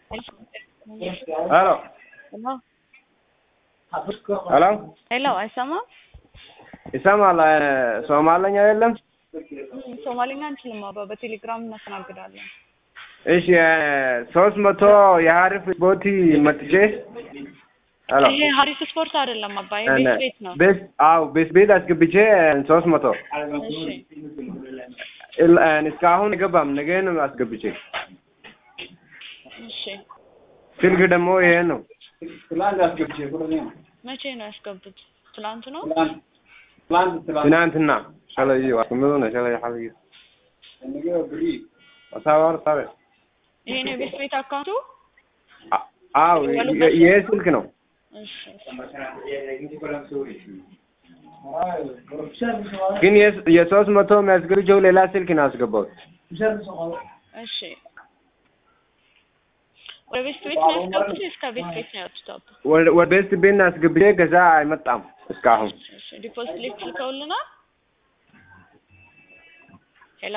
Hello. Hello. Hello. Hello, አይሰማም? ይሰማል። ሶማለኛ የለም? ሶማሊኛ አንችልም አባ በቴሌግራም እናስተናግዳለን። እሺ 300 የሀሪፍ ቦቲ መጥቼ ሄሎ ይሄ ሀሪፍ ስፖርት አይደለም አባ ቤት ነው። ቤት አስገብቼ 300 እሺ እስካሁን አይገባም። ነገ ነው አስገብቼ። እሺ ስልክ ደግሞ ይሄ ነው። ትላንት አስገብቼ መቼ ነው ያስገቡት? ትላንት ነው? ትናንትና ሻለይ ወስመዶ ነው ሻለይ ሐልይ ነገ ብሪ አሳዋር ታበ ይሄ ነው ቤት አካውንቱ? አዎ ይሄ ስልክ ነው። እሺ ግን የ300 የሚያስገብቼው ሌላ ስልክ ነው ያስገባሁት። እሺ ወደ ቤት ነው ያስገቡት? እስከ ቤት ነው ያወጡት? ወደ ቤት አስገብቼ ከዛ አይመጣም እስካሁን። እሺ ዲፖዚት ሊስት ልከውልናል? ሄሎ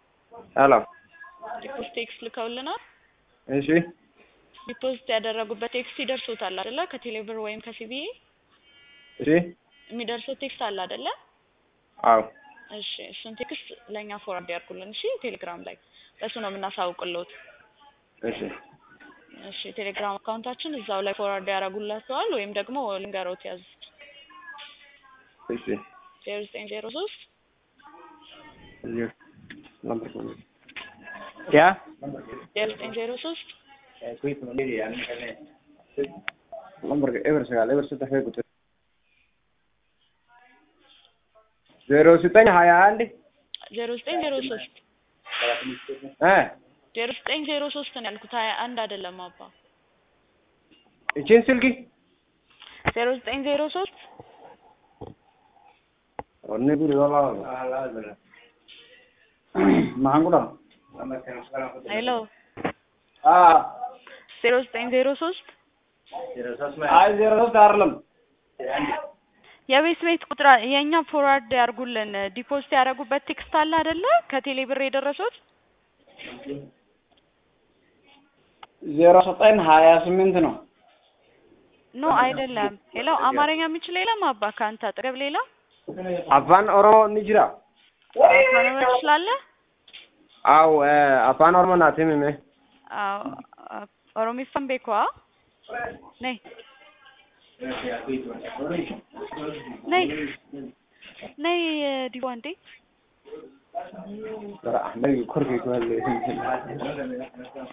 ዲፖዚት ቴክስት ልከውልናል? እሺ ዲፖዚት ያደረጉበት ቴክስት ይደርሶታል አይደለ? ከቴሌብር ወይም ከሲቢኢ እሺ የሚደርሰው ቴክስት አለ አይደለ? አዎ እሺ እሱን ቴክስት ለኛ ፎርዋርድ ያርጉልን። እሺ ቴሌግራም ላይ በሱ ነው የምናሳውቅልዎት። እሺ እሺ ቴሌግራም አካውንታችን እዛው ላይ ፎርዋርድ ያደርጉላችኋል ወይም ደግሞ ልንገሮት ያዝ። እሺ 0903 ነምበር ያ 0903 ነምበር ኤቨር ሰጣህ ቁጥር 0921 0903 0903 ነው ያልኩት 21 አይደለም አባ። እቺን ስልክ 0903 ወንኔ ቢላላ ማንጉራ ሄሎ 0903 አይ 03 አይደለም የቤት ቁጥር የኛ ፎርዋርድ ያርጉልን። ዲፖዚት ያደረጉበት ቴክስት አለ አይደለ? ከቴሌ ብር የደረሱት 0928 ነው። ኖ አይደለም። ሄሎ አማርኛ የሚችል የለም አባ ካንተ አጠገብ ሌላ አፋን ኦሮሞ ንጅራ አፋን ኦሮሞ ትችላለህ? አው አፋን ኦሮሞ ናትም ምን አው ኦሮሚፋን ቤኳ ነይ ነይ ዲዋንዴ ራ ነይ ኮርጌ ኮለ